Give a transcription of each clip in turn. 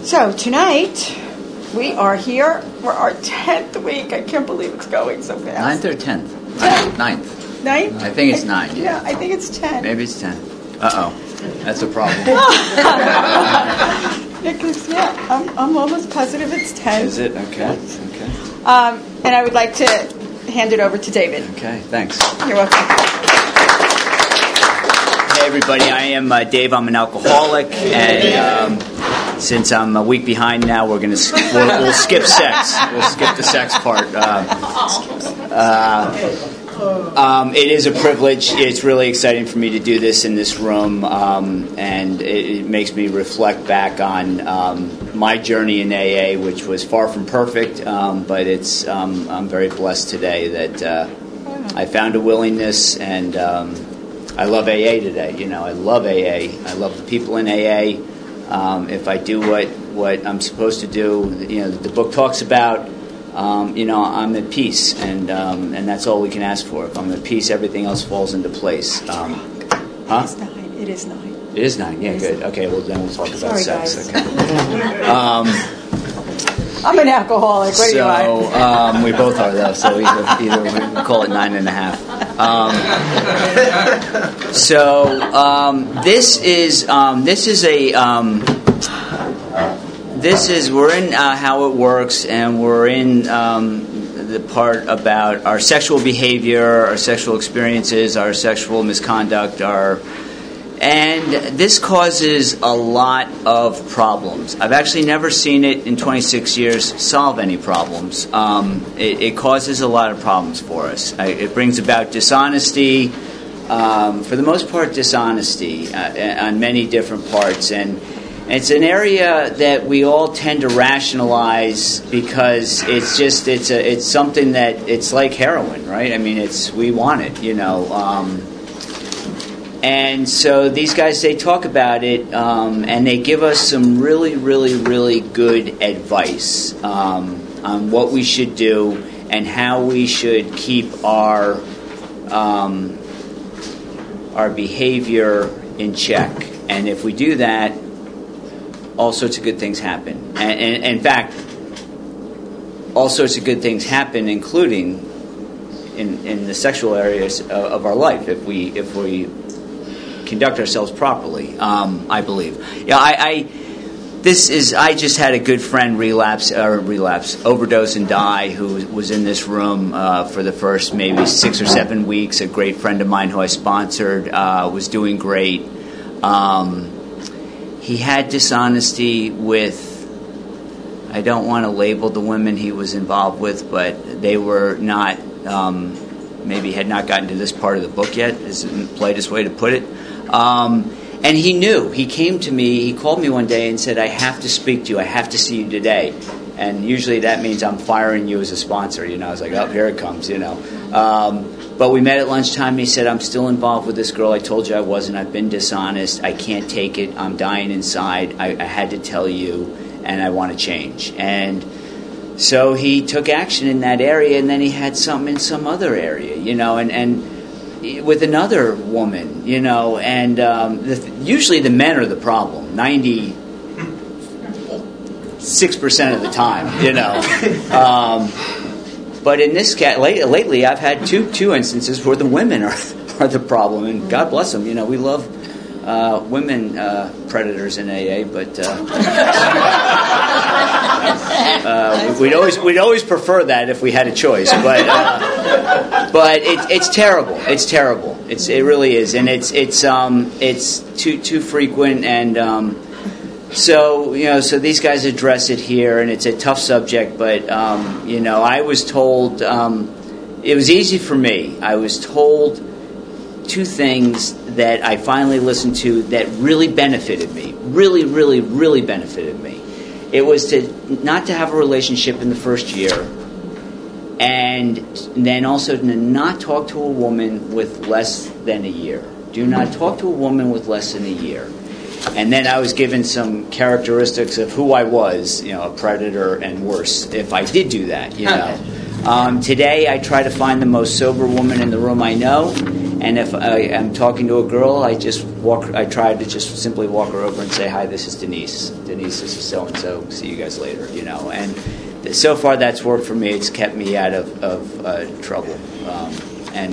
So tonight, we are here for our 10th week. I can't believe it's going so fast. 9th or 10th? 9th. 9th? I think it's 9. Yeah, I think it's 10. Maybe it's 10. Uh-oh. That's a problem. Because, I'm almost positive it's 10. Is it? Okay. And I would like to hand it over to David. Okay, thanks. You're welcome. Hey, everybody. I am Dave. I'm an alcoholic, and since I'm a week behind now, we'll skip sex. We'll skip the sex part. It is a privilege. It's really exciting for me to do this in this room, and it makes me reflect back on my journey in AA, which was far from perfect, but it's I'm very blessed today that I found a willingness, and I love AA today. You know, I love AA. I love the people in AA. If I do what I'm supposed to do, you know, the book talks about. I'm at peace, and that's all we can ask for. If I'm at peace, everything else falls into place. It is 9. It is 9. Yeah, good. Okay, well then we'll talk about sex. Guys. Okay. I'm an alcoholic. What do you want? We both are though. So either we call it 9.5. We're in How It Works, and we're in the part about our sexual behavior, our sexual experiences, our sexual misconduct, and this causes a lot of problems. I've actually never seen it in 26 years solve any problems. It causes a lot of problems for us. It brings about dishonesty, for the most part dishonesty on many different parts, and it's an area that we all tend to rationalize because it's something that it's like heroin, right? I mean, we want it, you know. And so these guys, they talk about it, and they give us some really, really, really good advice on what we should do and how we should keep our behavior in check. And if we do that, all sorts of good things happen. And in fact, all sorts of good things happen, including in the sexual areas of our life, if we conduct ourselves properly. I believe. Yeah, I just had a good friend overdose and die, who was in this room for the first maybe 6 or 7 weeks. A great friend of mine who I sponsored was doing great. He had dishonesty with, I don't want to label the women he was involved with, but they were not, maybe had not gotten to this part of the book yet, is the politest way to put it. And he knew. He came to me, he called me one day and said, I have to speak to you, I have to see you today. And usually that means I'm firing you as a sponsor, you know. I was like, oh, here it comes, you know. But we met at lunchtime. He said, I'm still involved with this girl. I told you I wasn't. I've been dishonest. I can't take it. I'm dying inside. I had to tell you, and I want to change. And so he took action in that area, and then he had something in some other area, you know, and with another woman, you know. And usually the men are the problem, 96% of the time, you know. But in this case, lately, I've had two instances where the women are the problem, and God bless them. You know, we love women predators in AA, but we'd always prefer that if we had a choice. But it's terrible. It's terrible. It really is, and it's too frequent. And so these guys address it here, and it's a tough subject. But I was told it was easy for me. I was told 2 things that I finally listened to that really benefited me. Really, really, really benefited me. It was not to have a relationship in the first year, and then also to not talk to a woman with less than a year. Do not talk to a woman with less than a year. And then I was given some characteristics of who I was, a predator and worse, if I did do that, Today I try to find the most sober woman in the room I know, And if I'm talking to a girl, I try to just simply walk her over and say, "Hi, this is Denise. Denise, this is so and so. See you guys later." And so far that's worked for me. It's kept me out of trouble. And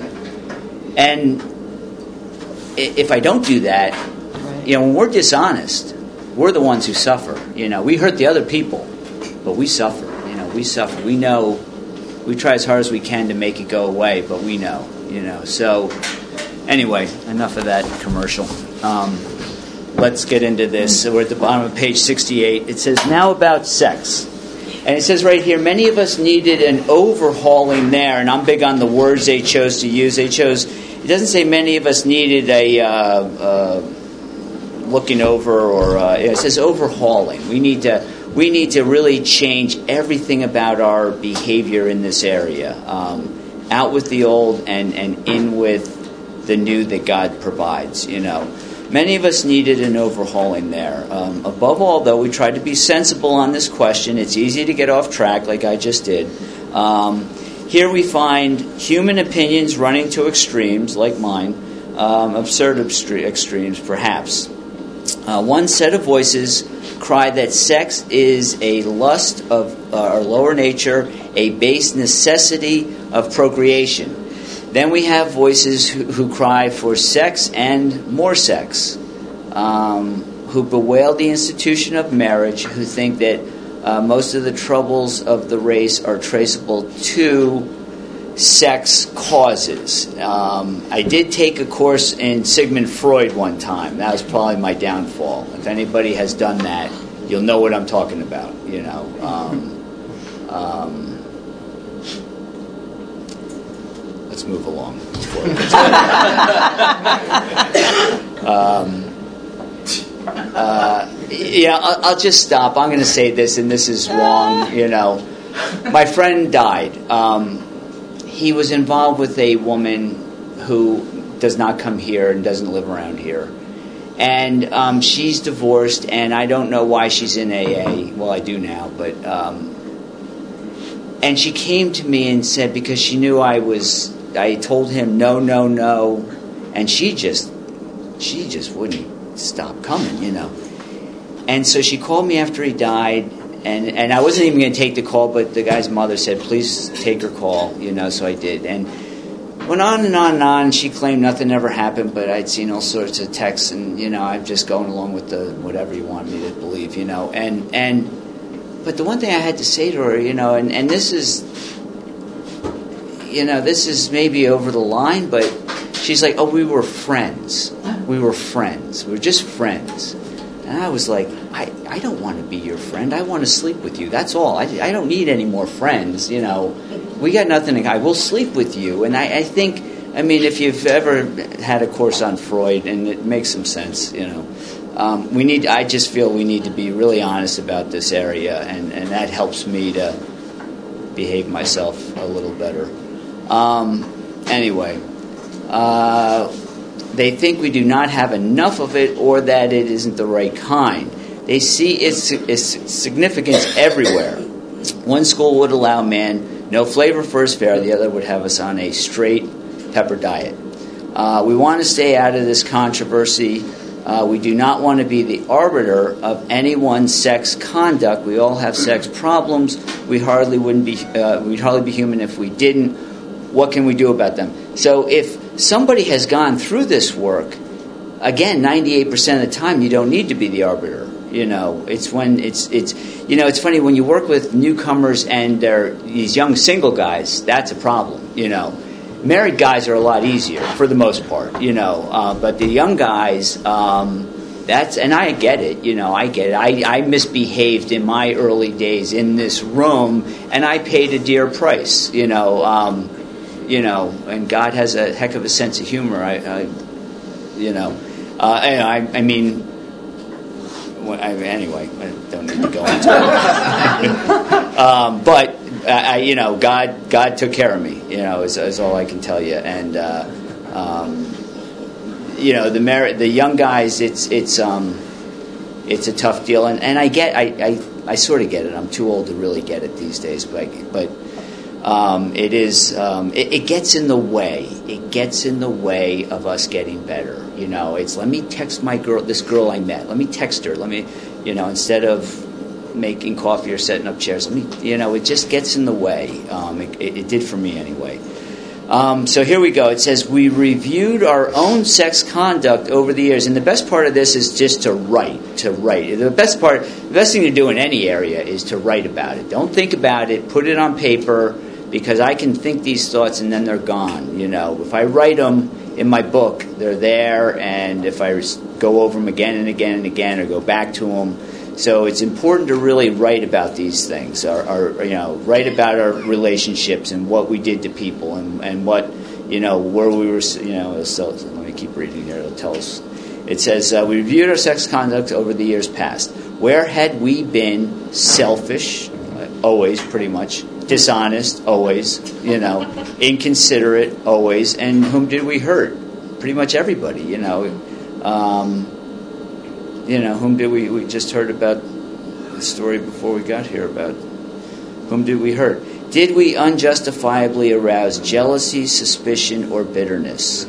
if I don't do that, when we're dishonest, we're the ones who suffer. We hurt the other people, but we suffer. We suffer. We know. We try as hard as we can to make it go away, but we know. So anyway, enough of that commercial. Let's get into this. So we're at the bottom of page 68. It says, now about sex. And it says right here, many of us needed an overhauling there. And I'm big on the words they chose to use. It doesn't say many of us needed a looking over, or it says overhauling. We need to really change everything about our behavior in this area. Out with the old and in with the new that God provides, Many of us needed an overhauling there. Above all, though, we tried to be sensible on this question. It's easy to get off track like I just did. Here we find human opinions running to extremes, like mine, absurd extremes, perhaps. One set of voices cry that sex is a lust of our lower nature, a base necessity of procreation. Then we have voices who cry for sex and more sex, who bewail the institution of marriage, who think that most of the troubles of the race are traceable to sex causes. I did take a course in Sigmund Freud one time. That was probably my downfall. If anybody has done that, you'll know what I'm talking about. Let's move along. I'll just stop. I'm going to say this, and this is wrong. My friend died. He was involved with a woman who does not come here and doesn't live around here. And she's divorced, and I don't know why she's in AA. Well, I do now, but... and she came to me and said, because she knew I told him no, and she just wouldn't stop coming, And so she called me after he died, and I wasn't even going to take the call, but the guy's mother said, please take her call, so I did. And went on and on and on. She claimed nothing ever happened, but I'd seen all sorts of texts, and I'm just going along with the whatever you want me to believe, But the one thing I had to say to her, and this is, this is maybe over the line, but she's like, oh, we were friends. We were just friends. And I was like, I don't want to be your friend. I want to sleep with you. That's all. I don't need any more friends, We got nothing. I will sleep with you. And I think, if you've ever had a course on Freud, and it makes some sense, I just feel we need to be really honest about this area, and that helps me to behave myself a little better. They think we do not have enough of it, or that it isn't the right kind. They see its significance everywhere. One school would allow man no flavor for his fare, the other would have us on a straight pepper diet. We want to stay out of this controversy. We do not want to be the arbiter of anyone's sex conduct. We all have sex problems. We'd hardly be human if we didn't. What can we do about them? So if somebody has gone through this work, again, 98% of the time, you don't need to be the arbiter. It's funny when you work with newcomers and they're these young single guys. That's a problem. Married guys are a lot easier for the most part, but the young guys, and I get it, I get it. I misbehaved in my early days in this room, and I paid a dear price, and God has a heck of a sense of humor. Anyway, I don't need to go into it. But God took care of me. Is all I can tell you. And the young guys, it's a tough deal. And I sort of get it. I'm too old to really get it these days. But It is. It gets in the way. It gets in the way of us getting better. It's let me text this girl I met. Let me text her. Let me, instead of making coffee or setting up chairs. It just gets in the way. It did for me anyway. So here we go. It says, we reviewed our own sex conduct over the years. And the best part of this is just to write. The best thing to do in any area is to write about it. Don't think about it. Put it on paper, because I can think these thoughts and then they're gone. If I write them in my book, they're there. And if I go over them again and again and again, or go back to them. So it's important to really write about these things, write about our relationships and what we did to people and what, where we were, so let me keep reading here, it'll tell us. It says, we reviewed our sex conduct over the years past. Where had we been selfish, always pretty much, dishonest, always, inconsiderate, always, and whom did we hurt? Pretty much everybody, whom did we just heard about the story before we got here about whom did we hurt? Did we unjustifiably arouse jealousy, suspicion, or bitterness?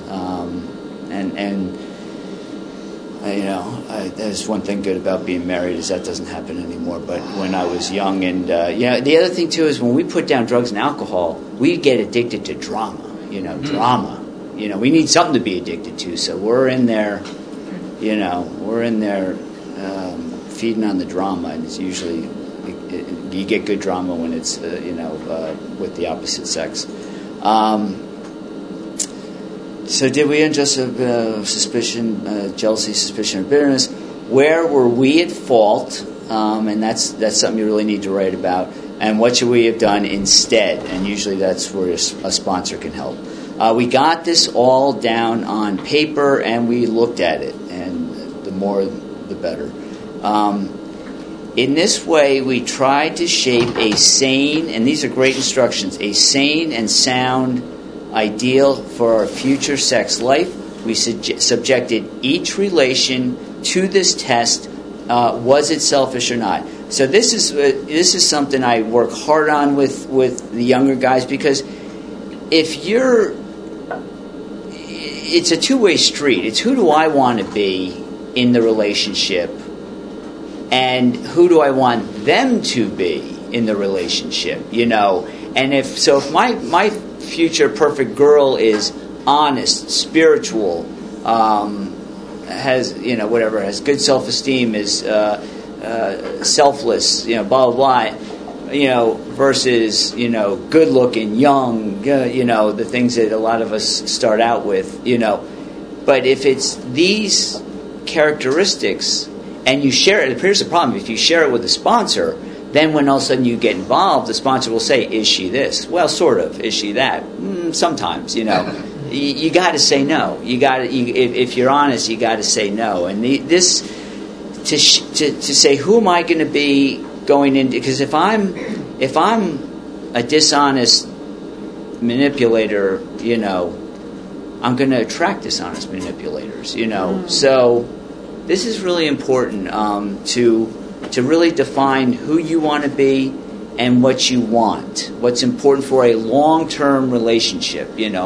There's one thing good about being married is that doesn't happen anymore. But when I was young, and the other thing too is when we put down drugs and alcohol, we get addicted to drama. Drama. We need something to be addicted to. So we're in there. We're in there feeding on the drama, and it's usually you get good drama when it's with the opposite sex. So did we unjust suspicion, jealousy, suspicion, or bitterness? Where were we at fault? And that's something you really need to write about. And what should we have done instead? And usually that's where a sponsor can help. We got this all down on paper, and we looked at it. The more, the better. In this way, we tried to shape a sane, and these are great instructions, a sane and sound ideal for our future sex life. We subjected each relation to this test. Was it selfish or not? So this is something I work hard on with the younger guys, because it's a two-way street. It's who do I want to be in the relationship, and who do I want them to be in the relationship, and if my future perfect girl is honest, spiritual, has good self-esteem, is selfless, blah blah blah, versus good looking, young, the things that a lot of us start out with, but if it's these characteristics and you share it, here's the problem: if you share it with a sponsor, then when all of a sudden you get involved, the sponsor will say, is she this? Well, sort of. Is she that? Sometimes, you got to say no. If you're honest, you got to say no. And to say, who am I going to be going into? Because if I'm a dishonest manipulator, I'm going to attract dishonest manipulators. So this is really important to really define who you want to be and what you want. What's important for a long-term relationship,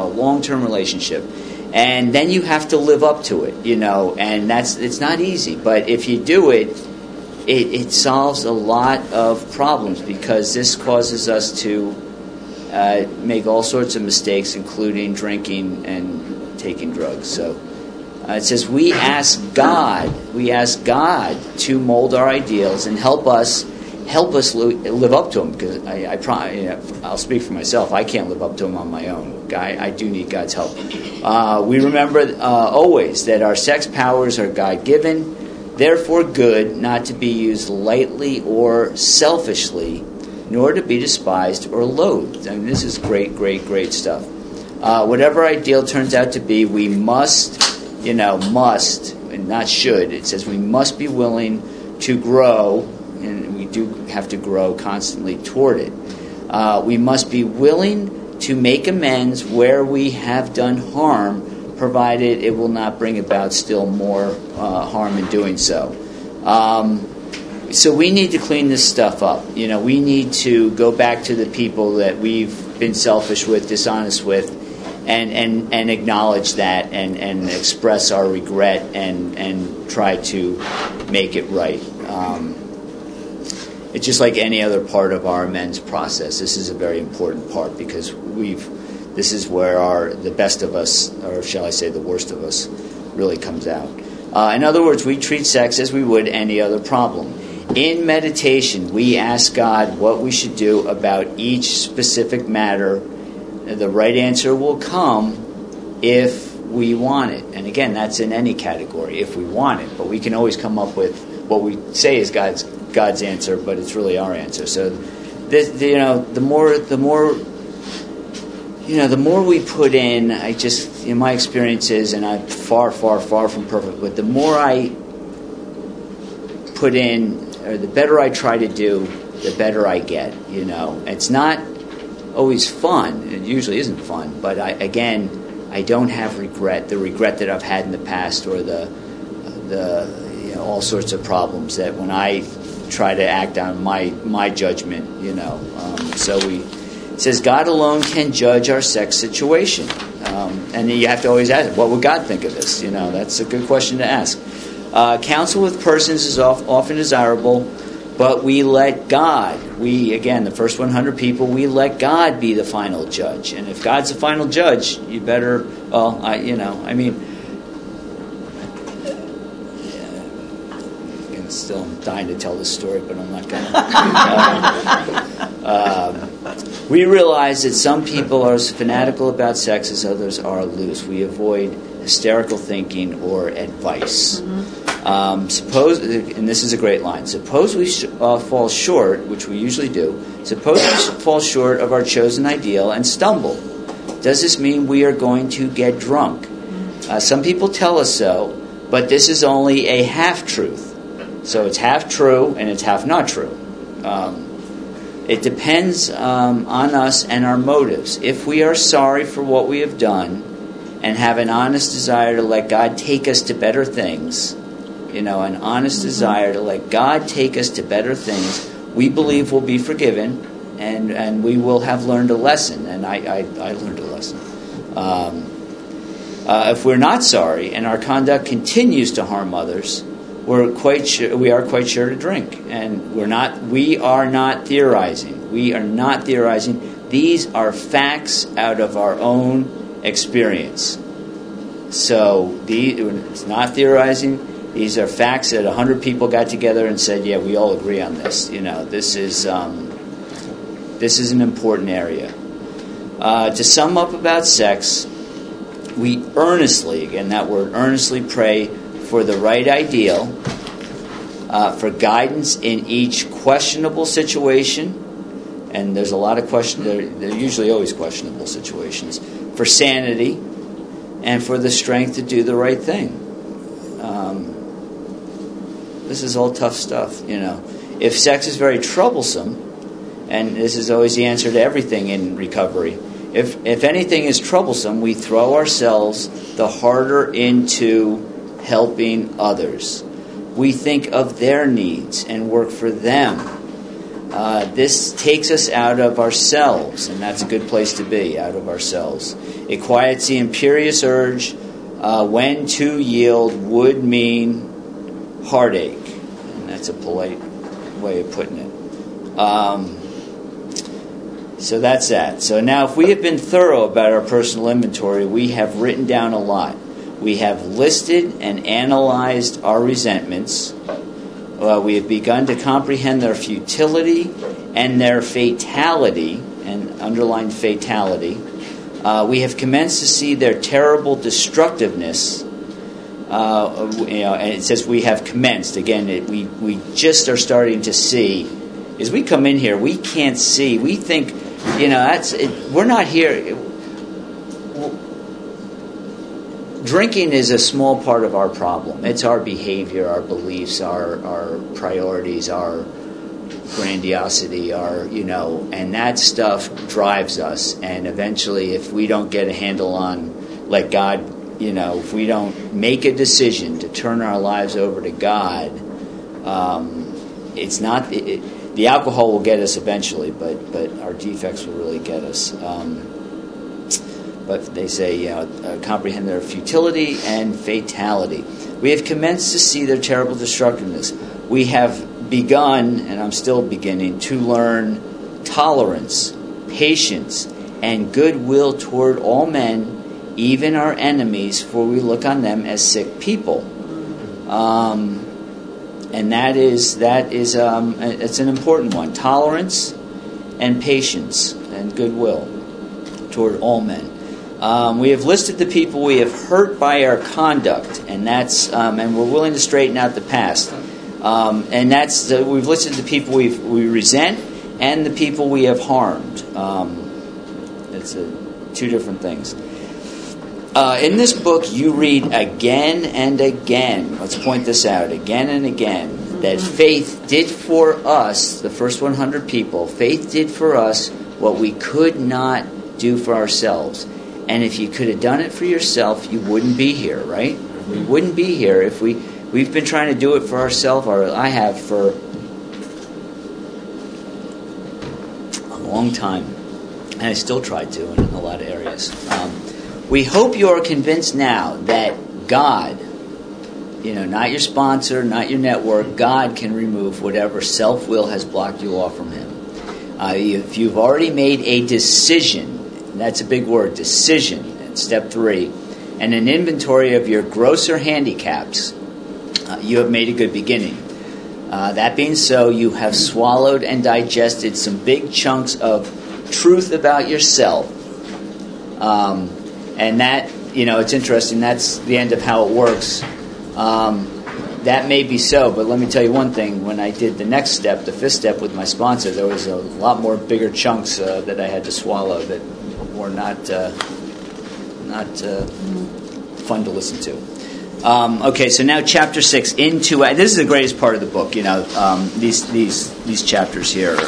And then you have to live up to it, and it's not easy. But if you do it, it solves a lot of problems, because this causes us to make all sorts of mistakes, including drinking and taking drugs. So it says we ask God to mold our ideals and help us live up to them, because I'll speak for myself. I can't live up to them on my own. I do need God's help. We remember always that our sex powers are God-given, therefore good, not to be used lightly or selfishly, nor to be despised or loathed. I mean, this is great, great, great stuff. Whatever ideal turns out to be, we must, and not should. It says we must be willing to grow, and we do have to grow constantly toward it. We must be willing to make amends where we have done harm, provided it will not bring about still more harm in doing so. So we need to clean this stuff up. We need to go back to the people that we've been selfish with, dishonest with, and acknowledge that and express our regret and try to make it right. It's just like any other part of our amends process. This is a very important part because this is where the best of us, or shall I say the worst of us, really comes out. In other words, we treat sex as we would any other problem. In meditation, we ask God what we should do about each specific matter. The right answer will come if we want it. And again, that's in any category, if we want it. But we can always come up with what we say is God's answer, but it's really our answer. So, the more we put in, in my experiences, and I'm far, far, far from perfect, but the more I put in, or the better I try to do, the better I get. It's not always fun. It usually isn't fun, but I don't have regret. The regret that I've had in the past, or the all sorts of problems that when I try to act on my judgment. It says God alone can judge our sex situation, and you have to always ask, what would God think of this? That's a good question to ask. Counsel with persons is often desirable, but we let God, the first 100 people, we let God be the final judge. And if God's the final judge, you better, still I'm dying to tell this story, but I'm not going to. We realize that some people are as fanatical about sex as others are loose. We avoid hysterical thinking or advice. Suppose, and this is a great line, suppose we fall short, which we usually do, suppose we fall short of our chosen ideal and stumble. Does this mean we are going to get drunk? Some people tell us so, but this is only a half-truth. So it's half true and it's half not true. It depends on us and our motives. If we are sorry for what we have done and have an honest desire to let God take us to better things, an honest desire to let God take us to better things, we believe we'll be forgiven and we will have learned a lesson. And I learned a lesson. If we're not sorry and our conduct continues to harm others, we are quite sure to drink, and we are not theorizing. We are not theorizing. These are facts out of our own experience. So it's not theorizing. These are facts that 100 people got together and said, "Yeah, we all agree on this." This is an important area. To sum up about sex, we earnestly, again that word, earnestly pray for the right ideal, for guidance in each questionable situation, and there's a lot of they're usually always questionable situations, for sanity, and for the strength to do the right thing. This is all tough stuff, If sex is very troublesome, and this is always the answer to everything in recovery, if anything is troublesome, we throw ourselves the harder into helping others. We think of their needs and work for them. This takes us out of ourselves, and that's a good place to be, out of ourselves. It quiets the imperious urge when to yield would mean heartache. And that's a polite way of putting it. So that's that. So now if we have been thorough about our personal inventory, we have written down a lot. We have listed and analyzed our resentments. We have begun to comprehend their futility and their fatality, and underlined fatality. We have commenced to see their terrible destructiveness. And it says we have commenced. Again, we just are starting to see. As we come in here, we can't see. We think, we're not here. Drinking is a small part of our problem. It's our behavior, our beliefs, our priorities, our grandiosity, and that stuff drives us. And eventually, if we don't get a handle on, let God, if we don't make a decision to turn our lives over to God, it's not the alcohol will get us eventually, but our defects will really get us. But they say, comprehend their futility and fatality. We have commenced to see their terrible destructiveness. We have begun, and I'm still beginning, to learn tolerance, patience, and goodwill toward all men, even our enemies, for we look on them as sick people. And it's an important one. Tolerance and patience and goodwill toward all men. We have listed the people we have hurt by our conduct, and that's and we're willing to straighten out the past. And we've listed the people we resent and the people we have harmed. It's two different things. In this book, you read again and again, let's point this out, again and again, that faith did for us, the first 100 people, faith did for us what we could not do for ourselves. And if you could have done it for yourself, you wouldn't be here, right? We wouldn't be here if we've been trying to do it for ourselves, or I have for a long time. And I still try to in a lot of areas. We hope you are convinced now that God, not your sponsor, not your network, God can remove whatever self-will has blocked you off from Him. If you've already made a decision, that's a big word, decision, step 3, and an inventory of your grosser handicaps, you have made a good beginning. That being so, you have swallowed and digested some big chunks of truth about yourself. And that, it's interesting, that's the end of how it works. That may be so, but let me tell you one thing. When I did the next step, the 5th step with my sponsor, there was a lot more bigger chunks that I had to swallow that were not fun to listen to. Okay, so now chapter 6. This is the greatest part of the book, these chapters here.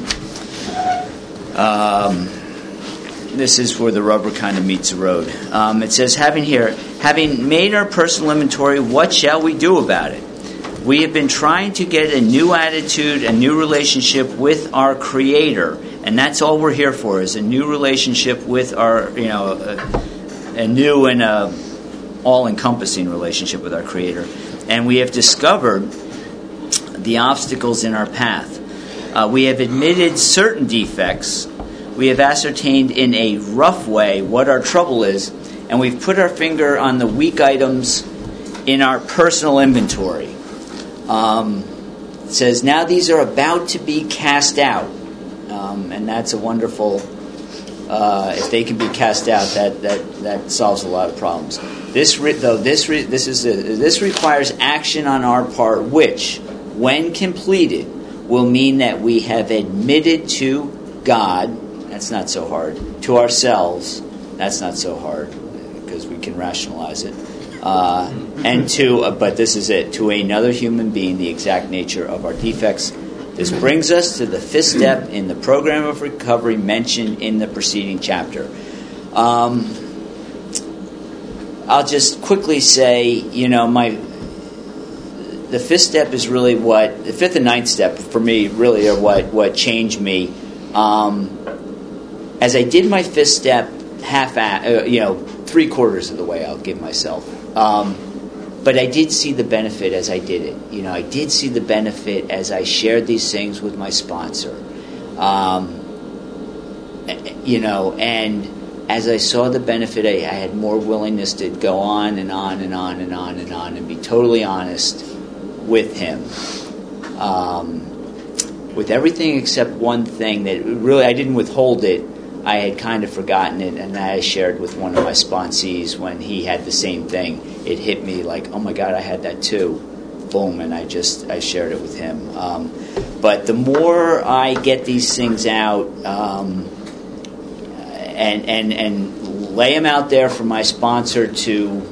This is where the rubber kind of meets the road. It says, having made our personal inventory, what shall we do about it? We have been trying to get a new attitude, a new relationship with our Creator. And that's all we're here for, is a new relationship with our, a new and all-encompassing relationship with our Creator. And we have discovered the obstacles in our path. We have admitted certain defects. We have ascertained in a rough way what our trouble is, and we've put our finger on the weak items in our personal inventory. It says, now these are about to be cast out. And that's a wonderful, if they can be cast out, that solves a lot of problems. This requires action on our part, which, when completed, will mean that we have admitted to God. That's not so hard. To ourselves, that's not so hard because we can rationalize it. But this is it, to another human being, the exact nature of our defects. This brings us to the 5th step in the program of recovery mentioned in the preceding chapter. I'll just quickly say, the 5th step is really the 5th and 9th step for me really are what changed me. As I did my 5th step, 3/4 of the way, I'll give myself. But I did see the benefit as I did it. I did see the benefit as I shared these things with my sponsor. And as I saw the benefit, I had more willingness to go on and on and on and on and on and be totally honest with him. With everything except one thing that really I didn't withhold it. I had kind of forgotten it, and I shared with one of my sponsees when he had the same thing. It hit me like, oh my God, I had that too. Boom, and I shared it with him. But the more I get these things out and lay them out there for my sponsor to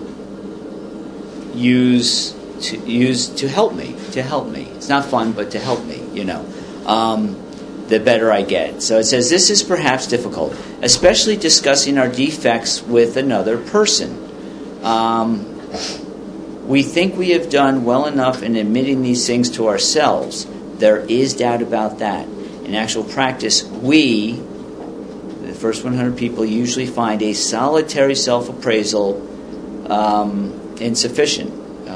use to help me. It's not fun, but to help me, the better I get. So it says, this is perhaps difficult, especially discussing our defects with another person. We think we have done well enough in admitting these things to ourselves. There is doubt about that. In actual practice, we, the first 100 people, usually find a solitary self-appraisal insufficient.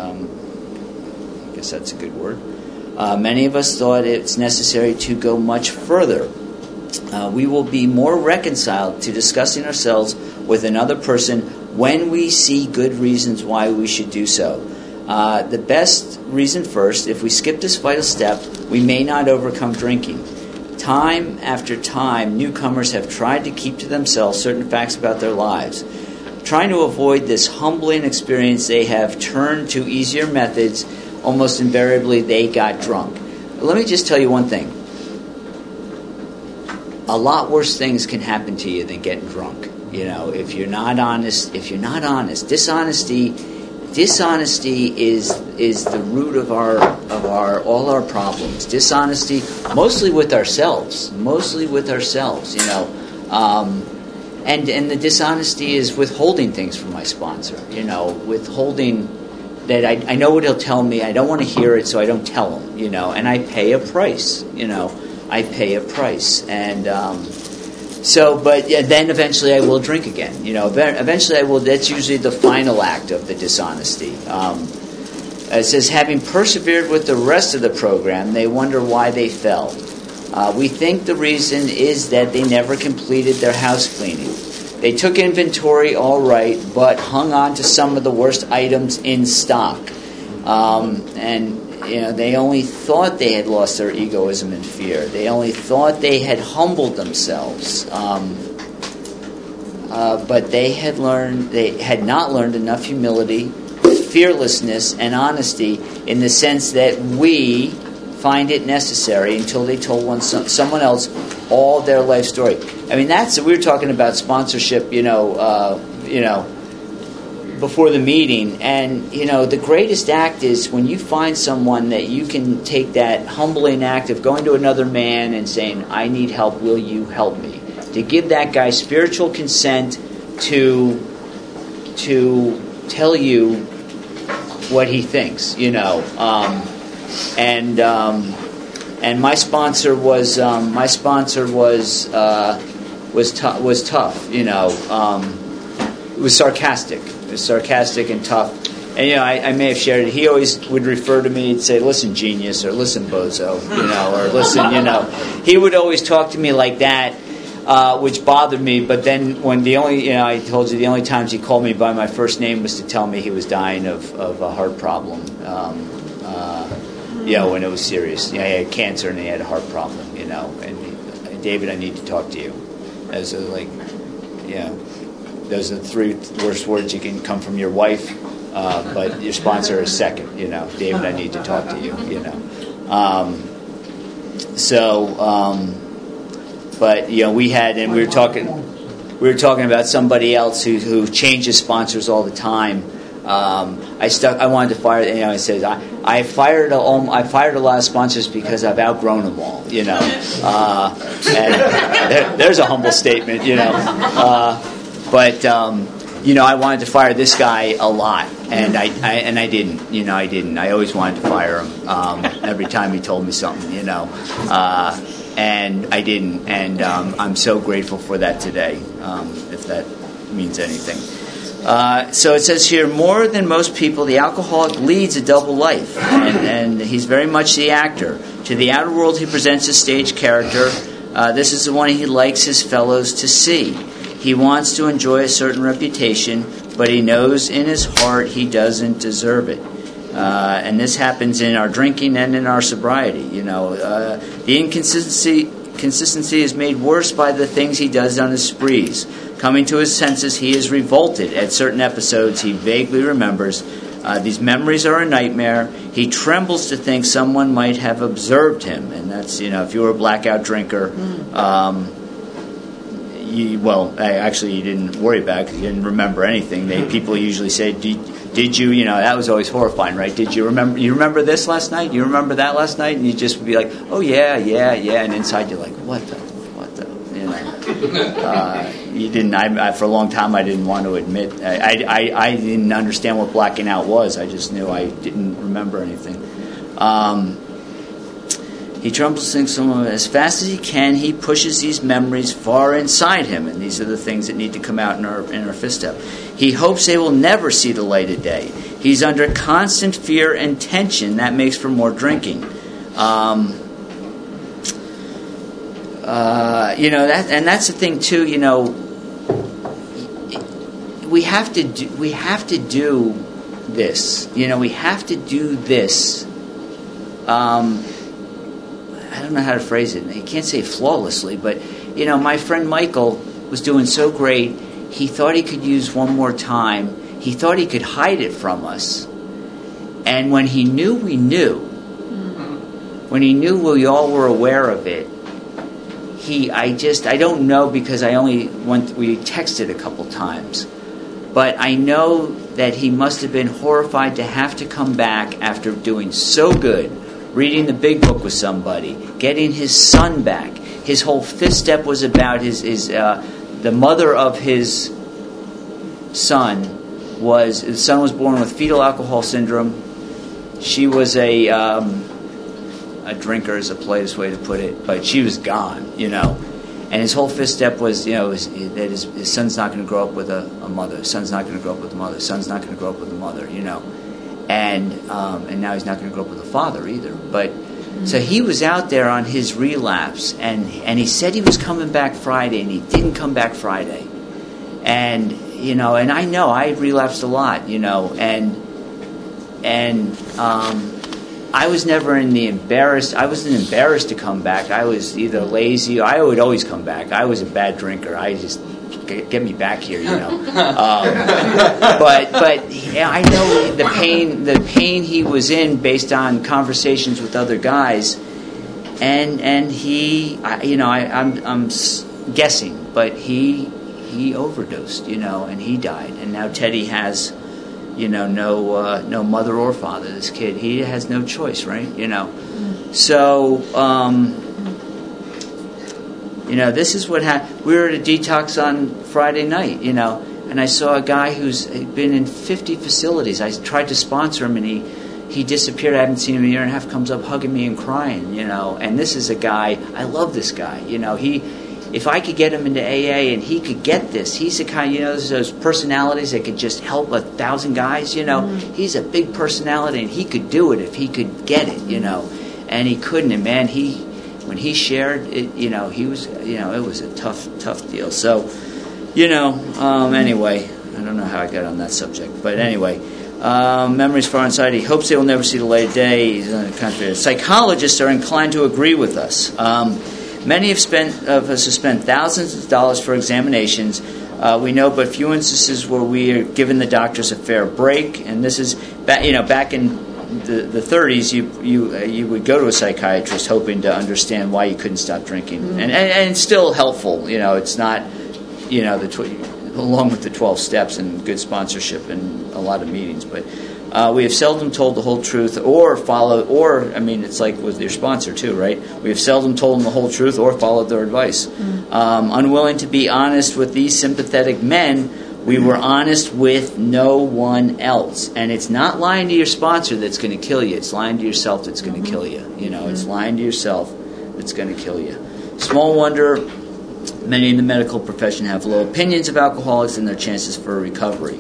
I guess that's a good word. Many of us thought it's necessary to go much further. We will be more reconciled to discussing ourselves with another person when we see good reasons why we should do so. The best reason first, if we skip this vital step, we may not overcome drinking. Time after time, newcomers have tried to keep to themselves certain facts about their lives. Trying to avoid this humbling experience, they have turned to easier methods. Almost invariably, they got drunk. Let me just tell you one thing. A lot worse things can happen to you than getting drunk. If you're not honest, dishonesty is the root of all our problems. Dishonesty, mostly with ourselves. And the dishonesty is withholding things from my sponsor. Withholding that I know what he'll tell me. I don't want to hear it, so I don't tell him. And I pay a price. And but then eventually I will drink again. Eventually I will. That's usually the final act of the dishonesty. It says, having persevered with the rest of the program, they wonder why they fell. We think the reason is that they never completed their house cleaning. They took inventory all right, but hung on to some of the worst items in stock. They only thought they had lost their egoism and fear. They only thought they had humbled themselves. But they had not learned enough humility, fearlessness, and honesty in the sense that we find it necessary until they told someone else all their life story. I mean, we were talking about sponsorship, before the meeting, and the greatest act is when you find someone that you can take that humbling act of going to another man and saying, I need help, will you help me? To give that guy spiritual consent to tell you what he thinks, and my sponsor was tough, it was sarcastic. Sarcastic and tough. And I may have shared it. He always would refer to me and say, listen, genius, or listen, bozo, or listen, He would always talk to me like that, which bothered me. But then when I told you the only times he called me by my first name was to tell me he was dying of a heart problem. When it was serious. He had cancer and he had a heart problem, And David, I need to talk to you. Those are the three worst words you can come from your wife, but your sponsor is second. David, I need to talk to you. But we had, and we were talking about somebody else who changes sponsors all the time. I wanted to fire. I said I fired a lot of sponsors because I've outgrown them all. And there's a humble statement. But I wanted to fire this guy a lot, and I didn't. I didn't. I always wanted to fire him every time he told me something. And I didn't. And I'm so grateful for that today, if that means anything. So it says here, more than most people, the alcoholic leads a double life, and he's very much the actor. To the outer world, he presents a stage character. This is the one he likes his fellows to see. He wants to enjoy a certain reputation, but he knows in his heart he doesn't deserve it. And this happens in our drinking and in our sobriety. The inconsistency is made worse by the things he does on his sprees. Coming to his senses, he is revolted at certain episodes he vaguely remembers. These memories are a nightmare. He trembles to think someone might have observed him. And that's, if you were a blackout drinker, you didn't worry about it because you didn't remember anything. People usually say, did you, that was always horrifying, right? Did you remember this last night? You remember that last night? And you just would be like, oh, yeah. And inside you're like, what the, You didn't. For a long time, I didn't want to admit. I didn't understand what blacking out was. I just knew I didn't remember anything. He trembles things as fast as he can. He pushes these memories far inside him, and these are the things that need to come out in our fifth step. He hopes they will never see the light of day. He's under constant fear and tension. That makes for more drinking. That's the thing too. We have to do this. We have to do this. I don't know how to phrase it. You can't say flawlessly, but my friend Michael was doing so great. He thought he could use one more time. He thought he could hide it from us. And when he knew we knew, when he knew we all were aware of it, I don't know because we texted a couple times. But I know that he must have been horrified to have to come back after doing so good, reading the big book with somebody, getting his son back. His whole fifth step was about the mother of his son. The son was born with fetal alcohol syndrome. She was a drinker, is the politest way to put it, but she was gone, And his whole fifth step was, that his son's not going to grow up with a mother. His son's not going to grow up with a mother. His son's not going to grow up with a mother, And now he's not going to grow up with a father either. But so he was out there on his relapse, and he said he was coming back Friday, and he didn't come back Friday. And and I know I relapsed a lot, I was never I wasn't embarrassed to come back. I was either lazy, or I would always come back. I was a bad drinker. I just get me back here, But I know the pain he was in based on conversations with other guys, and I'm guessing, but he overdosed, and he died, and now Teddy has. No mother or father. This kid, he has no choice, right? So, this is what happened. We were at a detox on Friday night, and I saw a guy who's been in 50 facilities. I tried to sponsor him, and he disappeared. I haven't seen him in a year and a half. Comes up hugging me and crying, And this is a guy. I love this guy. If I could get him into AA and he could get this, he's the kind, there's those personalities that could just help 1,000 guys, He's a big personality and he could do it if he could get it, And he couldn't. And man, when he shared it, he was, it was a tough deal. So, anyway, I don't know how I got on that subject, but anyway, memories far inside. He hopes they will never see the light of day. He's on the contrary. Psychologists are inclined to agree with us. Many of us have spent thousands of dollars for examinations. We know but few instances where we are given the doctors a fair break. And this is back in the 30s. You would go to a psychiatrist hoping to understand why you couldn't stop drinking, and it's still helpful. It's not along with the 12 steps and good sponsorship and a lot of meetings, but. We have seldom told the whole truth it's like with your sponsor too, right? We have seldom told them the whole truth or followed their advice. Unwilling to be honest with these sympathetic men, we were honest with no one else. And it's not lying to your sponsor that's going to kill you. It's lying to yourself that's going to kill you. It's lying to yourself that's going to kill you. Small wonder many in the medical profession have low opinions of alcoholics and their chances for recovery.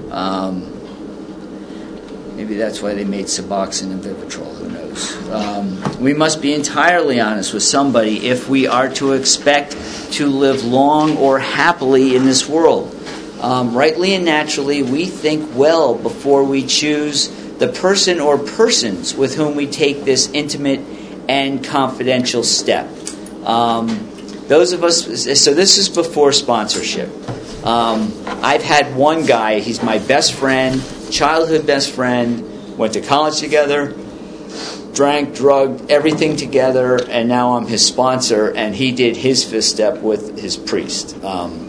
Maybe that's why they made Suboxone and Vivitrol. Who knows? We must be entirely honest with somebody if we are to expect to live long or happily in this world. Rightly and naturally, we think well before we choose the person or persons with whom we take this intimate and confidential step. Those of us, so this is before sponsorship. I've had one guy, he's my best friend, childhood best friend, went to college together, drank, drugged, everything together, and now I'm his sponsor, and he did his fifth step with his priest.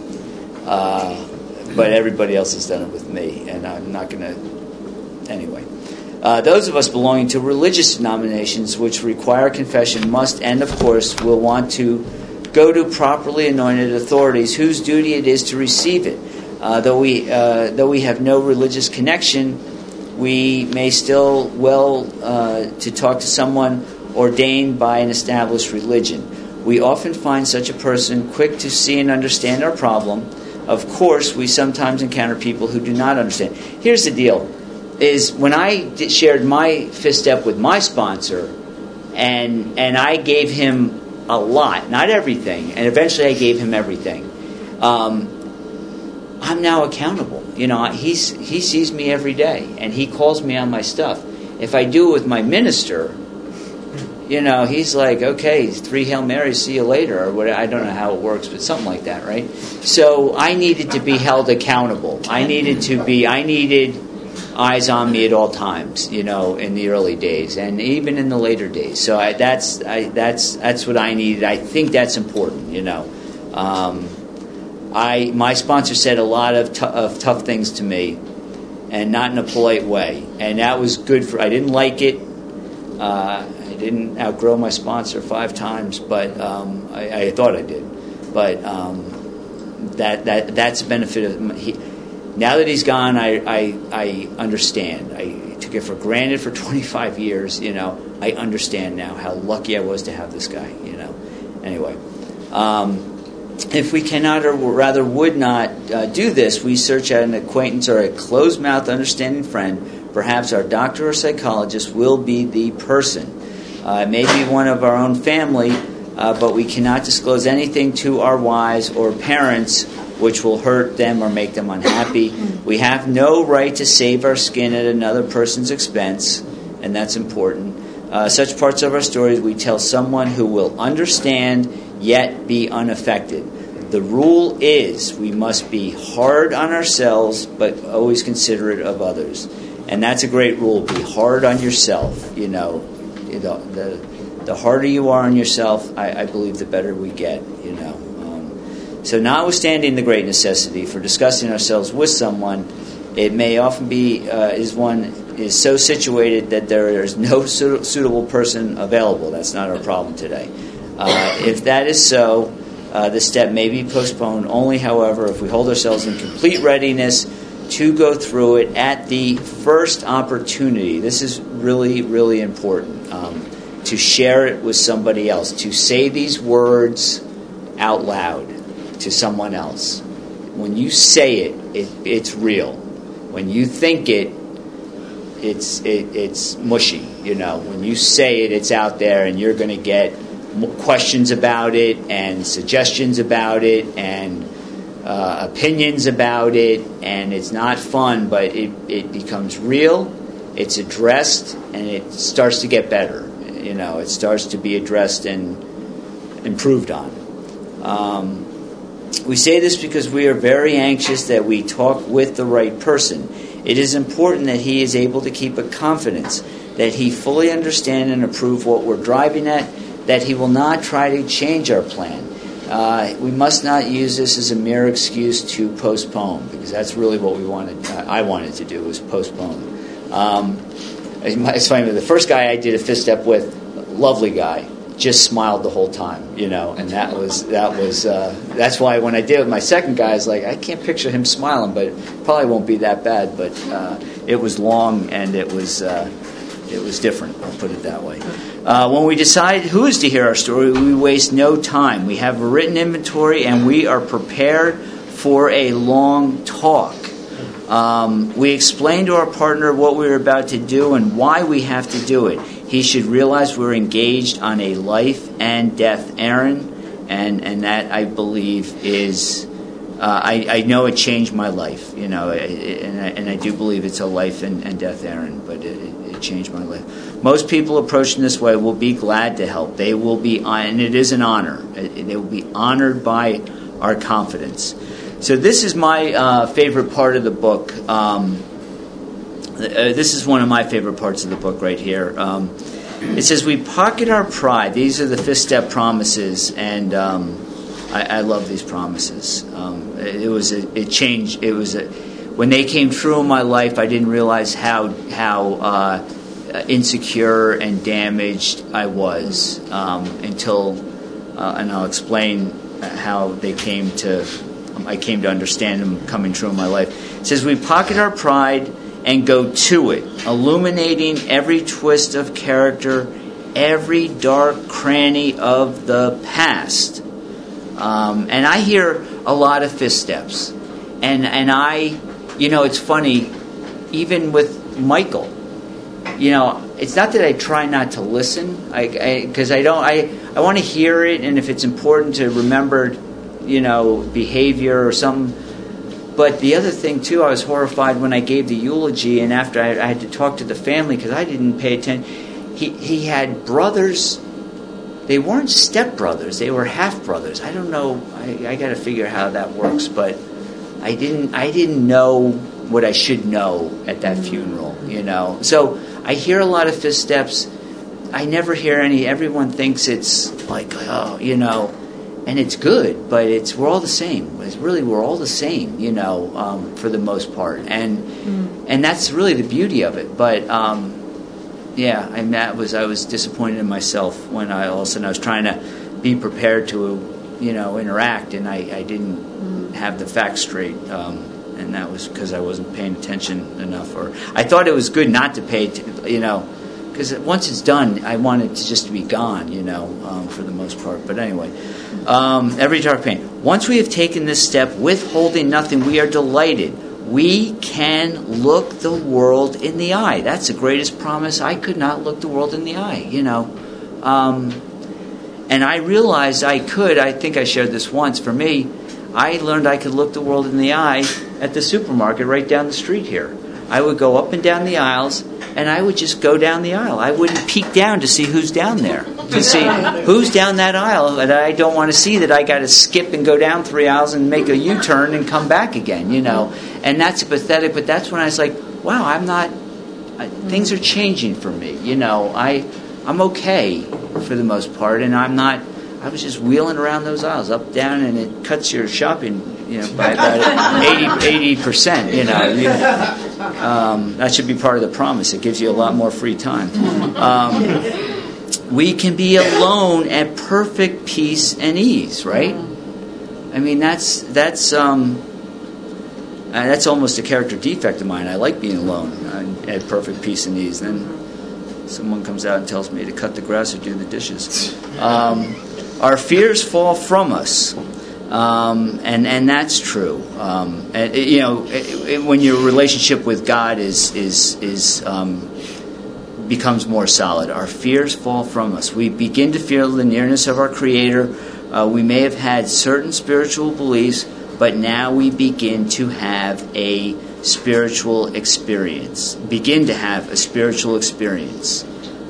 But everybody else has done it with me, and I'm not going to... Anyway. Those of us belonging to religious denominations which require confession must, and of course, will want to go to properly anointed authorities whose duty it is to receive it. Though we have no religious connection, we may still to talk to someone ordained by an established religion. We often find such a person quick to see and understand our problem. Of course, we sometimes encounter people who do not understand. Here's the deal, is when I shared my fifth step with my sponsor, and I gave him a lot, not everything, and eventually I gave him everything, I'm now accountable. He sees me every day, and he calls me on my stuff. If I do it with my minister, he's like, okay, 3 Hail Marys, see you later, or what? I don't know how it works, but something like that, right? So I needed to be held accountable. I needed eyes on me at all times, in the early days, and even in the later days. So that's what I needed. I think that's important, My sponsor said a lot of tough things to me, and not in a polite way, and that was good I didn't like it. I didn't outgrow my sponsor 5 times, but I thought I did. But that's a benefit of now that he's gone. I understand. I took it for granted for 25 years. I understand now how lucky I was to have this guy. Anyway. If we cannot, or rather would not, do this, we search out an acquaintance or a closed-mouthed, understanding friend. Perhaps our doctor or psychologist will be the person. It may be one of our own family, but we cannot disclose anything to our wives or parents which will hurt them or make them unhappy. We have no right to save our skin at another person's expense, and that's important. Such parts of our stories we tell someone who will understand yet be unaffected. The rule is we must be hard on ourselves, but always considerate of others. And that's a great rule. Be hard on yourself. The harder you are on yourself, I believe the better we get. So notwithstanding the great necessity for discussing ourselves with someone, it may often be one is so situated that there is no suitable person available. That's not our problem today. If that is so, the step may be postponed only, however, if we hold ourselves in complete readiness to go through it at the first opportunity. This is really, really important, to share it with somebody else, to say these words out loud to someone else. When you say it's real. When you think it's mushy. When you say it's out there, and you're going to get questions about it and suggestions about it and opinions about it, and it's not fun, but it becomes real, it's addressed, and it starts to get better. It starts to be addressed and improved on. We say this because we are very anxious that we talk with the right person. It is important that he is able to keep a confidence, that he fully understand and approve what we're driving at, that he will not try to change our plan. We must not use this as a mere excuse to postpone, because that's really what I wanted to do, was postpone. It's funny, the first guy I did a fifth step with, lovely guy, just smiled the whole time, and that's why when I did it with my second guy, I was like, I can't picture him smiling, but it probably won't be that bad. But it was long, and it was different, I'll put it that way. When we decide who is to hear our story, we waste no time. We have a written inventory, and we are prepared for a long talk. We explain to our partner what we're about to do and why we have to do it. He should realize we're engaged on a life and death errand, and that, I believe, is... I know it changed my life, and I do believe it's a life and death errand, but it changed my life. Most people approaching this way will be glad to help. They will be, and it is an honor. They will be honored by our confidence. So this is my favorite part of the book. This is one of my favorite parts of the book right here. It says, we pocket our pride. These are the fifth step promises, and I love these promises. When they came true in my life, I didn't realize how insecure and damaged I was until and I'll explain how I came to understand them coming true in my life. It says, we pocket our pride and go to it, illuminating every twist of character, every dark cranny of the past. And I hear a lot of fifth steps. And I, it's funny, even with Michael, it's not that I try not to listen, because I want to hear it, and if it's important to remember, behavior or something. But the other thing, too, I was horrified when I gave the eulogy, and after I had to talk to the family, because I didn't pay attention. He had brothers. They weren't stepbrothers. They were half-brothers. I don't know. I got to figure how that works, but I didn't know what I should know at that funeral, So I hear a lot of fifth steps. I never hear any. Everyone thinks it's like, and it's good, but we're all the same. We're all the same, for the most part, and that's really the beauty of it. But I was disappointed in myself when all of a sudden I was trying to be prepared to, interact, and I didn't have the facts straight, and that was because I wasn't paying attention enough, or I thought it was good not to pay, because once it's done, I want it to be gone, for the most part. But anyway, every dark pain. Once we have taken this step, withholding nothing, we are delighted. We can look the world in the eye. That's the greatest promise. I could not look the world in the eye, and I realized I could. I think I shared this once. For me, I learned I could look the world in the eye at the supermarket right down the street here. I would go up and down the aisles, and I would just go down the aisle. I wouldn't peek down to see who's down there, to see who's down that aisle that I don't want to see, that I got to skip and go down 3 aisles and make a U-turn and come back again, And that's pathetic, but that's when I was like, wow, things are changing for me, I'm okay for the most part, and I was just wheeling around those aisles, up, down, and it cuts your shopping, by about 80%, that should be part of the promise. It gives you a lot more free time. We can be alone at perfect peace and ease, right? I mean, that's almost a character defect of mine. I like being alone at perfect peace and ease. Then someone comes out and tells me to cut the grass or do the dishes. Our fears fall from us, and that's true. When your relationship with God becomes more solid, our fears fall from us. We begin to feel the nearness of our Creator. We may have had certain spiritual beliefs, but now we begin to have a spiritual experience. Begin to have a spiritual experience.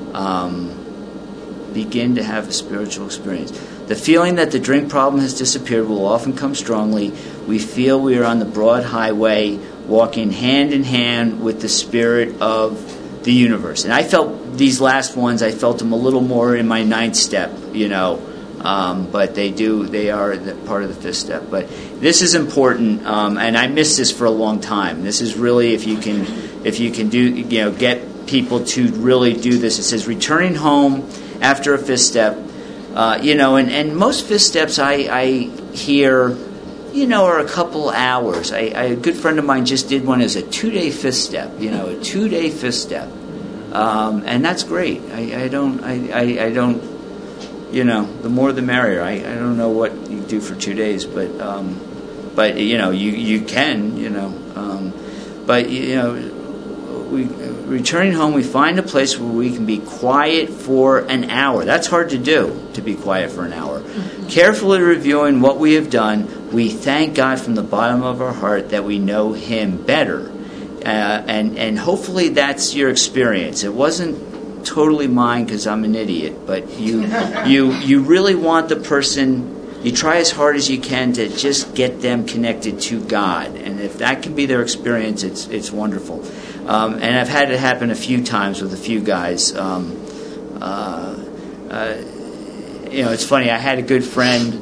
The feeling that the drink problem has disappeared will often come strongly. We feel we are on the broad highway, walking hand in hand with the spirit of the universe. And I felt these last ones, I felt them a little more in my ninth step, but they are part of the fifth step. But this is important, and I missed this for a long time. This is really, if you can do, get people to really do this. It says returning home after a fifth step, and most fifth steps I hear, are a couple hours. A good friend of mine just did one as a 2-day fifth step, a 2-day fifth step, and that's great. I don't, the more the merrier. I don't know what you do for 2 days, but you can, returning home, we find a place where we can be quiet for an hour. That's hard to do, to be quiet for an hour. Mm-hmm. Carefully reviewing what we have done, we thank God from the bottom of our heart that we know Him better. And hopefully that's your experience. It wasn't totally mine because I'm an idiot, but you really want the person. You try as hard as you can to just get them connected to God, and if that can be their experience, it's wonderful. And I've had it happen a few times with a few guys. It's funny. I had a good friend.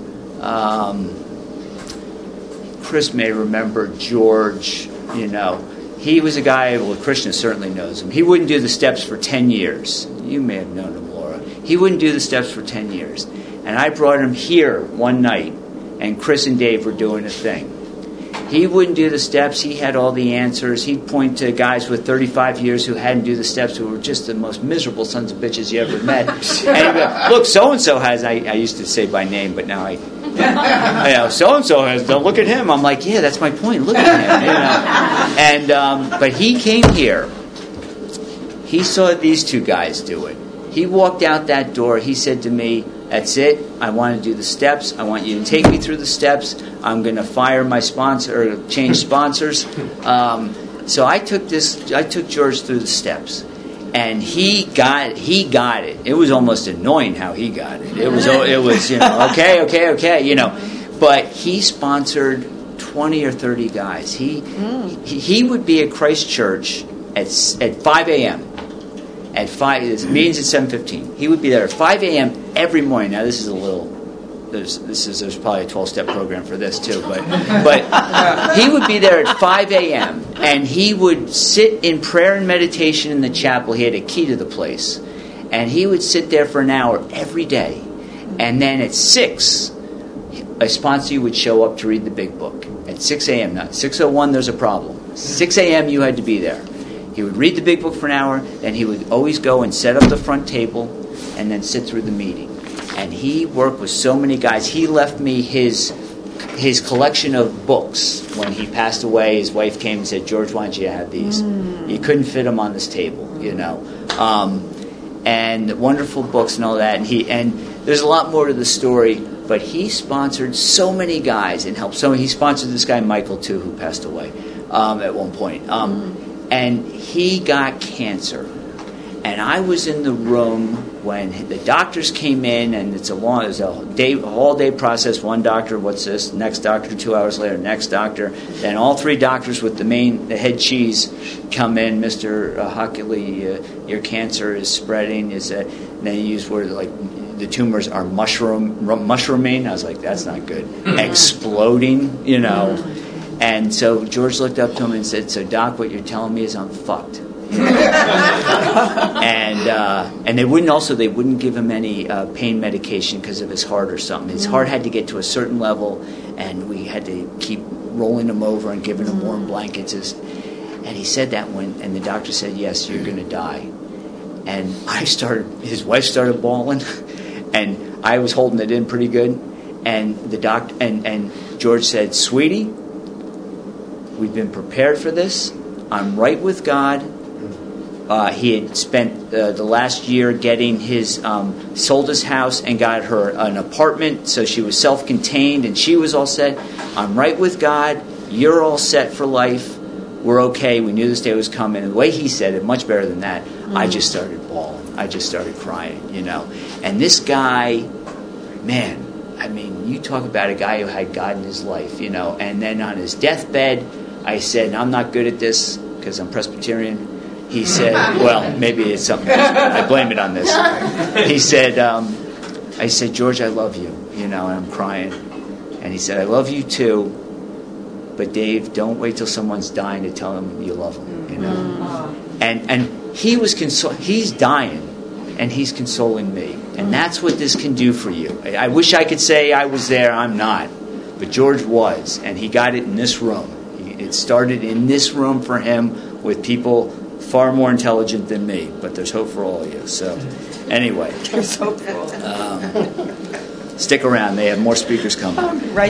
Chris may remember George. He was a guy. Well, Krishna certainly knows him. He wouldn't do the steps for 10 years. You may have known him, Laura. He wouldn't do the steps for 10 years. And I brought him here one night, and Chris and Dave were doing a thing. He wouldn't do the steps. He had all the answers. He'd point to guys with 35 years who hadn't do the steps, who were just the most miserable sons of bitches you ever met. And he'd go, look, so-and-so has, I used to say by name, but now so-and-so has, don't look at him. I'm like, yeah, that's my point. Look at him. And but he came here. He saw these two guys do it. He walked out that door. He said to me, that's it. I want to do the steps. I want you to take me through the steps. I'm going to fire my sponsor or change sponsors. So I took George through the steps, and he got it. It was almost annoying how he got it. It was okay. But he sponsored 20 or 30 guys. He would be at Christ Church at 5 a.m. At 5, this meeting's at 7:15. He would be there at 5 a.m. every morning. Now this is there's probably a 12-step program for this too, but he would be there at 5 a.m. and he would sit in prayer and meditation in the chapel. He had a key to the place, and he would sit there for an hour every day. And then at 6, a sponsor would show up to read the big book at 6 a.m. Not 6:01. There's a problem. 6 a.m. you had to be there. He would read the big book for an hour, then he would always go and set up the front table and then sit through the meeting. And he worked with so many guys. He left me his collection of books. When he passed away, his wife came and said, George, why don't you have these? You couldn't fit them on this table, and wonderful books and all that. And there's a lot more to the story, but he sponsored so many guys and helped so many. He sponsored this guy, Michael, too, who passed away at one point. And he got cancer. And I was in the room when the doctors came in, and it's a all-day process. One doctor, what's this? Next doctor, 2 hours later, next doctor. Then all 3 doctors with the head cheese come in. Mr. Hockley, your cancer is spreading. Then you use words like the tumors are mushrooming. I was like, that's not good. Exploding, And so George looked up to him and said, so Doc, what you're telling me is I'm fucked. And they wouldn't give him any pain medication because of his heart or something. His heart had to get to a certain level, and we had to keep rolling him over and giving him warm blankets. And he said that and the doctor said, yes, you're going to die. And his wife started bawling, and I was holding it in pretty good. And the doctor and George said, sweetie, we've been prepared for this. I'm right with God. He had spent the last year getting sold his house and got her an apartment, so she was self-contained, and she was all set. I'm right with God. You're all set for life. We're okay. We knew this day was coming. And the way he said it, much better than that, I just started bawling. I just started crying, And this guy, man, I mean, you talk about a guy who had God in his life, And then on his deathbed, I said, I'm not good at this because I'm Presbyterian. He said, well, maybe it's something else. I blame it on this. He said, I said, George, I love you, and I'm crying. And he said, I love you too, but Dave, don't wait till someone's dying to tell them you love them, And he's dying, and he's consoling me. And that's what this can do for you. I wish I could say I was there. I'm not. But George was, and he got it in this room. It started in this room for him with people far more intelligent than me, but there's hope for all of you. So, anyway, there's hope for all. Stick around; they have more speakers coming. Right.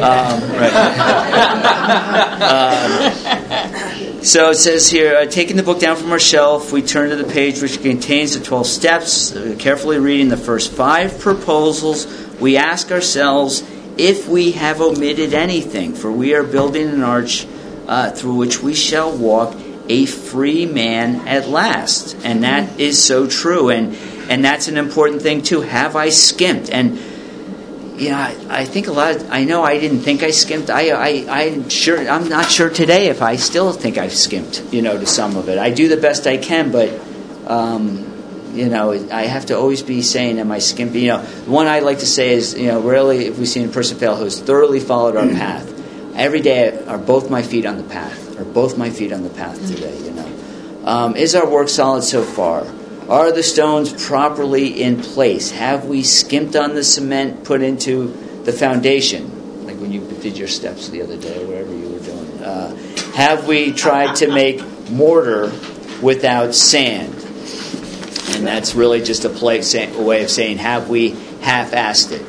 So it says here, taking the book down from our shelf, we turn to the page which contains the 12 steps. Carefully reading the first 5 proposals, we ask ourselves if we have omitted anything, for we are building an arch through which we shall walk, a free man at last. And that is so true. And that's an important thing too. Have I skimped? And I think I know I didn't think I skimped. I'm not sure today if I still think I've skimped, to some of it. I do the best I can, but I have to always be saying, am I skimping? The one I like to say is, rarely have we seen a person fail who's thoroughly followed our path. Every day, are both my feet on the path? Are both my feet on the path today? Is our work solid so far? Are the stones properly in place? Have we skimped on the cement put into the foundation? Like when you did your steps the other day, or whatever you were doing. Have we tried to make mortar without sand? And that's really just a way of saying, have we half-assed it?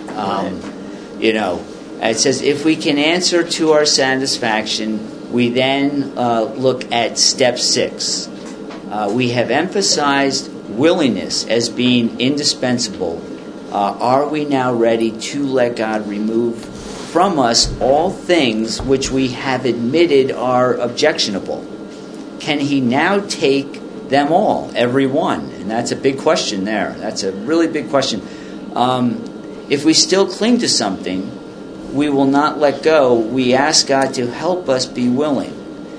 It says, if we can answer to our satisfaction, we then look at step 6. We have emphasized willingness as being indispensable. Are we now ready to let God remove from us all things which we have admitted are objectionable? Can He now take them all, every one? And that's a big question there. That's a really big question. If we still cling to something, we will not let go. We ask God to help us be willing.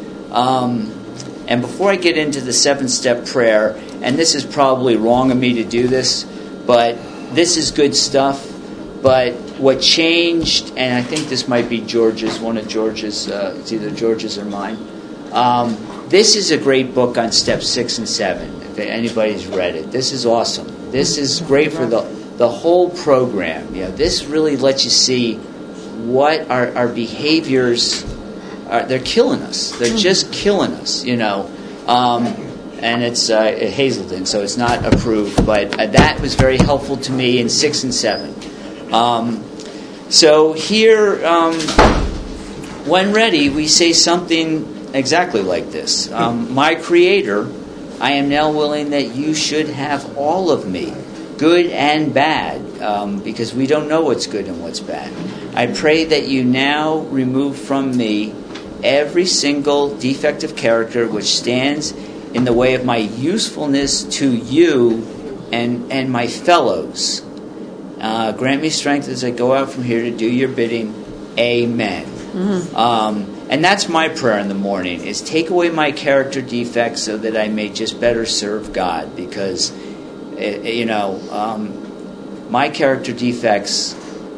And before I get into the 7-step prayer, and this is probably wrong of me to do this, but this is good stuff. But what changed, and I think this might be George's, one of George's, it's either George's or mine. This is a great book on steps 6 and 7, if anybody's read it. This is awesome. This is great for the whole program. This really lets you see what our behaviors are. They're killing us. They're just killing us, and it's Hazelden, so it's not approved. But that was very helpful to me in 6 and 7. So here, when ready, we say something exactly like this. My Creator, I am now willing that you should have all of me, good and bad, because we don't know what's good and what's bad. I pray that you now remove from me every single defective character which stands in the way of my usefulness to you and my fellows. Grant me strength as I go out from here to do your bidding. Amen. Mm-hmm. And that's my prayer in the morning, is take away my character defects so that I may just better serve God. Because, my character defects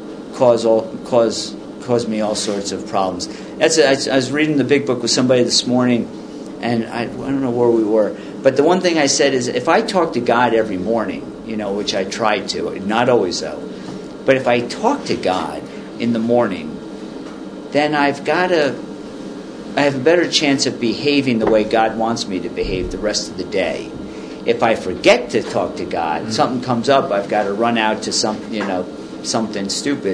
cause me all sorts of problems. I was reading the big book with somebody this morning, and I don't know where we were, but the one thing I said is, if I talk to God every morning, which I try to, not always though, but if I talk to God in the morning, then I have a better chance of behaving the way God wants me to behave the rest of the day. If I forget to talk to God, something comes up, I've got to run out to something stupid,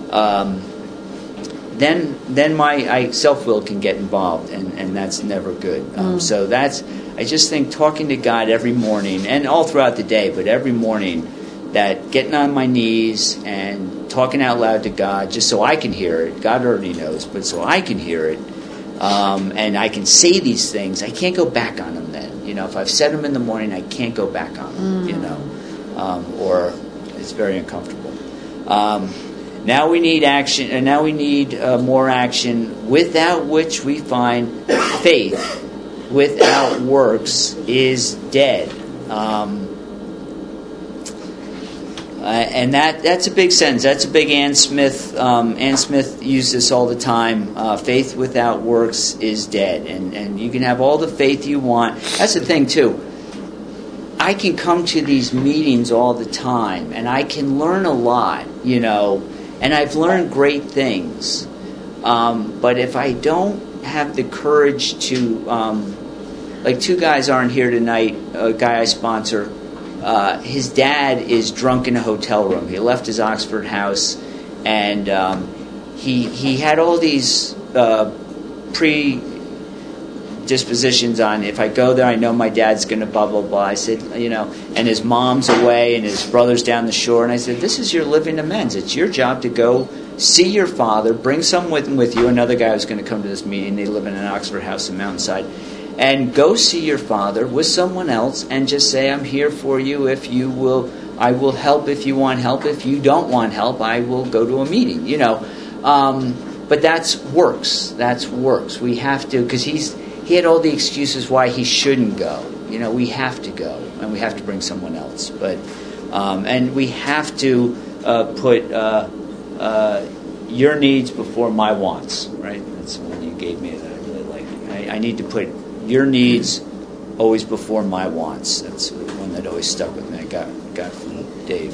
then my self-will can get involved, and that's never good. So I just think talking to God every morning, and all throughout the day, but every morning, that getting on my knees and talking out loud to God, just so I can hear it. God already knows, but so I can hear it, and I can say these things. I can't go back on them then. If I've said them in the morning, I can't go back on them, or it's very uncomfortable. Now we need action, and now we need more action, without which we find faith without works is dead. And that's a big sentence. That's a big Ann Smith. Ann Smith used this all the time. Faith without works is dead. And you can have all the faith you want. That's the thing, too. I can come to these meetings all the time, and I can learn a lot, and I've learned great things. But if I don't have the courage to, like 2 guys aren't here tonight, a guy I sponsor, his dad is drunk in a hotel room. He left his Oxford house, and he had all these predispositions on, if I go there, I know my dad's going to blah, blah, blah. I said, and his mom's away, and his brother's down the shore. And I said, this is your living amends. It's your job to go see your father, bring someone with you. Another guy was going to come to this meeting. They live in an Oxford house in Mountainside. And go see your father with someone else and just say, I'm here for you. If you will, I will help if you want help. If you don't want help, I will go to a meeting, But that's works. That's works. We have to, because he had all the excuses why he shouldn't go. We have to go, and we have to bring someone else. But and we have to put your needs before my wants. Right? That's the one you gave me that I really like. I need to put your needs always before my wants. That's one that always stuck with me. I got from Dave.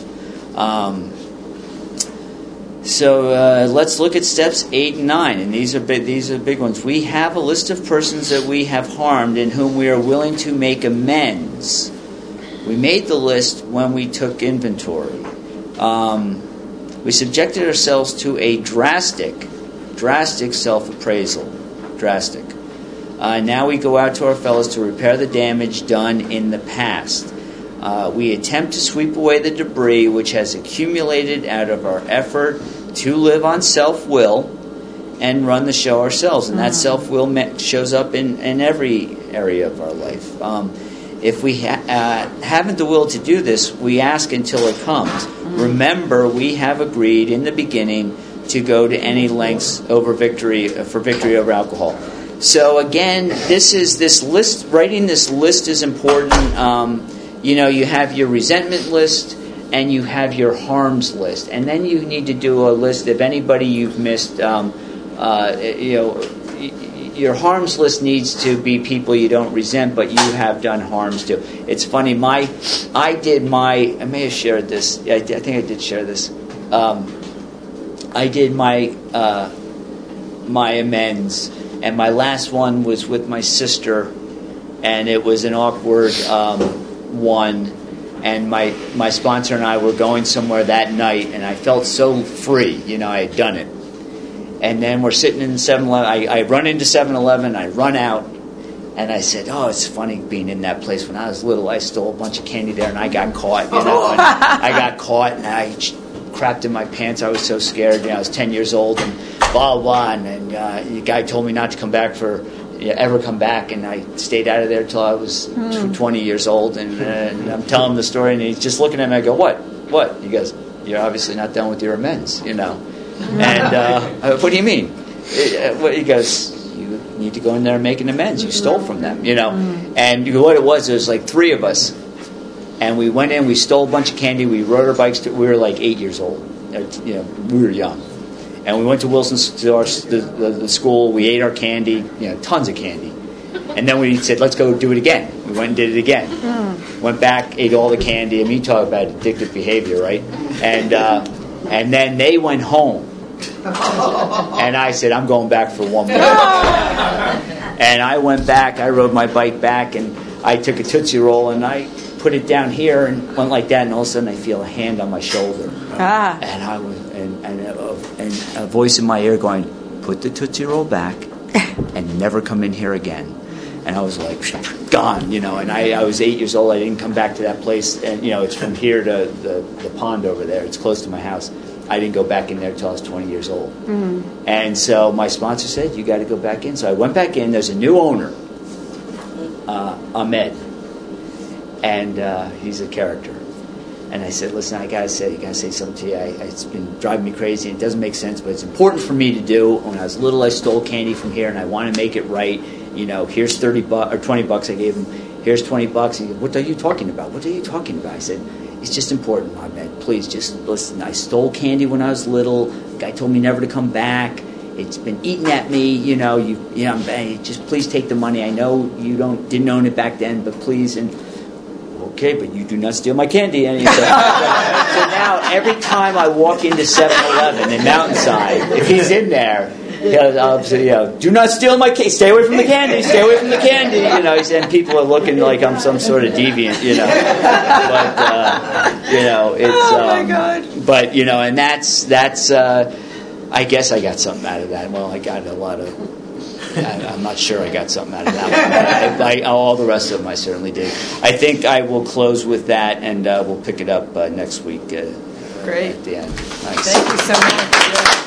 So let's look at steps 8 and 9, and these are big ones. We have a list of persons that we have harmed in whom we are willing to make amends. We made the list when we took inventory. We subjected ourselves to a drastic self-appraisal. Drastic. Now we go out to our fellows to repair the damage done in the past. We attempt to sweep away the debris which has accumulated out of our effort to live on self-will and run the show ourselves. And that self-will shows up in every area of our life. If we haven't the will to do this, we ask until it comes. Remember, we have agreed in the beginning to go to any lengths for victory over alcohol. So again, this list. Writing this list is important. You have your resentment list and you have your harms list, and then you need to do a list of anybody you've missed. Your harms list needs to be people you don't resent, but you have done harms to. It's funny. I may have shared this. I think I did share this. I did my amends, and my last one was with my sister, and it was an awkward one. And my sponsor and I were going somewhere that night, and I felt so free. I had done it. And then we're sitting in 7-Eleven. I run into 7-Eleven. I run out, and I said, "Oh, it's funny being in that place. When I was little, I stole a bunch of candy there, and I got caught. And I got caught, and I crapped in my pants. I was so scared. I was 10 years old, and blah blah. And the guy told me not to come back ever come back, and I stayed out of there until I was 20 years old. And I'm telling him the story, and he's just looking at me. I go, "What?" He goes, "You're obviously not done with your amends, And what do you mean? He goes, "You need to go in there and make an amends. You stole from them, And what it was like 3 of us, and we went in. We stole a bunch of candy. We rode our bikes. We were like 8 years old. We were young. And we went to Wilson's, to the school. We ate our candy, tons of candy. And then we said, let's go do it again. We went and did it again. Went back, ate all the candy. And you talk about addictive behavior, right? And then they went home. And I said, I'm going back for one more. And I went back. I rode my bike back, and I took a Tootsie Roll, and I put it down here and went like that. And all of a sudden, I feel a hand on my shoulder. And I was, and a voice in my ear going, "Put the Tootsie Roll back and never come in here again." And I was like, gone, And I was 8 years old. I didn't come back to that place. And, it's from here to the pond over there. It's close to my house. I didn't go back in there until I was 20 years old. And so my sponsor said, you got to go back in. So I went back in. There's a new owner, Ahmed. And he's a character. And I said, listen, I gotta say something to you. It's been driving me crazy, and it doesn't make sense, but it's important for me to do. When I was little, I stole candy from here, and I want to make it right. Here's $30 or $20 I gave him. Here's $20. He said, what are you talking about? What are you talking about? I said, it's just important, Ahmed. Please, just listen. I stole candy when I was little. The guy told me never to come back. It's been eating at me. Just please take the money. I know you didn't own it back then, but please. And okay, but you do not steal my candy. And so now every time I walk into 7-Eleven in Mountainside, if he's in there, I'll say, do not steal my candy. Stay away from the candy. Stay away from the candy. And people are looking like I'm some sort of deviant. But it's. Oh my God. But and that's. I guess I got something out of that. Well, I got a lot of. I'm not sure I got something out of that one. All the rest of them I certainly did. I think I will close with that, and we'll pick it up next week. Great. At the end. Nice. Thank you so much.